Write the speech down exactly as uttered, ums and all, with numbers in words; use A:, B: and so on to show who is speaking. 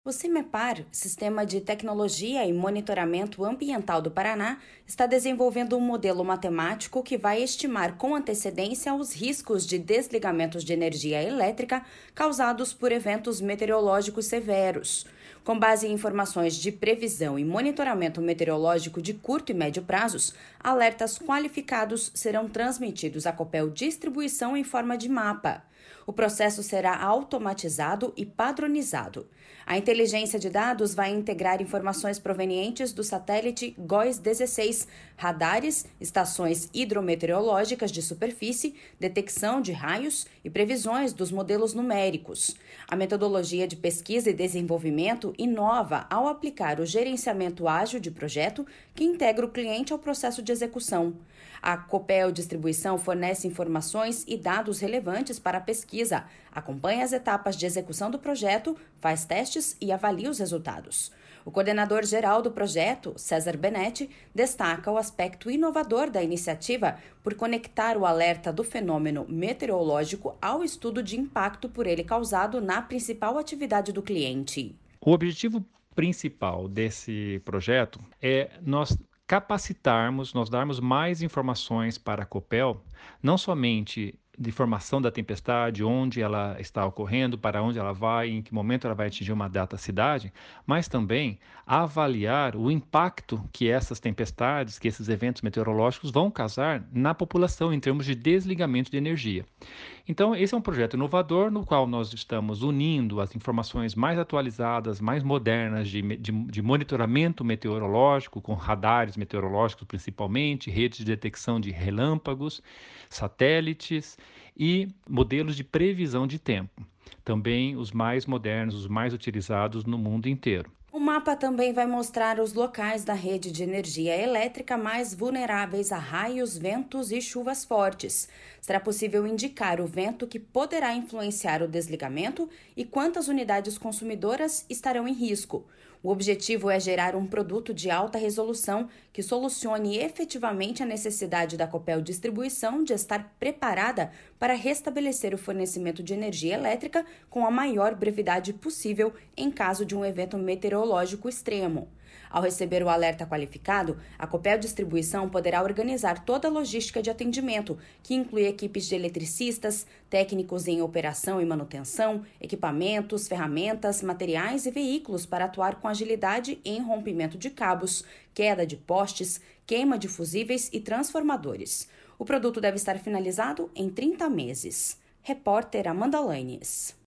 A: O CIMEPAR, Sistema de Tecnologia e Monitoramento Ambiental do Paraná, está desenvolvendo um modelo matemático que vai estimar com antecedência os riscos de desligamentos de energia elétrica causados por eventos meteorológicos severos. Com base em informações de previsão e monitoramento meteorológico de curto e médio prazos, alertas qualificados serão transmitidos à Copel Distribuição em forma de mapa. O processo será automatizado e padronizado. A inteligência de dados vai integrar informações provenientes do satélite GOES dezesseis, radares, estações hidrometeorológicas de superfície, detecção de raios e previsões dos modelos numéricos. A metodologia de pesquisa e desenvolvimento inova ao aplicar o gerenciamento ágil de projeto que integra o cliente ao processo de execução. A Copel Distribuição fornece informações e dados relevantes para a pesquisa, acompanha as etapas de execução do projeto, faz testes e avalia os resultados. O coordenador geral do projeto, César Benetti, destaca o aspecto inovador da iniciativa por conectar o alerta do fenômeno meteorológico ao estudo de impacto por ele causado na principal atividade do cliente.
B: O objetivo principal desse projeto é nós capacitarmos, nós darmos mais informações para a Copel, não somente de informação da tempestade, onde ela está ocorrendo, para onde ela vai, em que momento ela vai atingir uma data cidade, mas também avaliar o impacto que essas tempestades, que esses eventos meteorológicos vão causar na população em termos de desligamento de energia. Então, esse é um projeto inovador no qual nós estamos unindo as informações mais atualizadas, mais modernas de, de, de monitoramento meteorológico, com radares meteorológicos principalmente, redes de detecção de relâmpagos, satélites e modelos de previsão de tempo. Também os mais modernos, os mais utilizados no mundo inteiro.
A: O mapa também vai mostrar os locais da rede de energia elétrica mais vulneráveis a raios, ventos e chuvas fortes. Será possível indicar o vento que poderá influenciar o desligamento e quantas unidades consumidoras estarão em risco. O objetivo é gerar um produto de alta resolução que solucione efetivamente a necessidade da Copel Distribuição de estar preparada para restabelecer o fornecimento de energia elétrica com a maior brevidade possível em caso de um evento meteorológico extremo. Ao receber o alerta qualificado, a Copel Distribuição poderá organizar toda a logística de atendimento, que inclui equipes de eletricistas, técnicos em operação e manutenção, equipamentos, ferramentas, materiais e veículos para atuar com agilidade em rompimento de cabos, queda de postes, queima de fusíveis e transformadores. O produto deve estar finalizado em trinta meses. Repórter Amanda Lanes.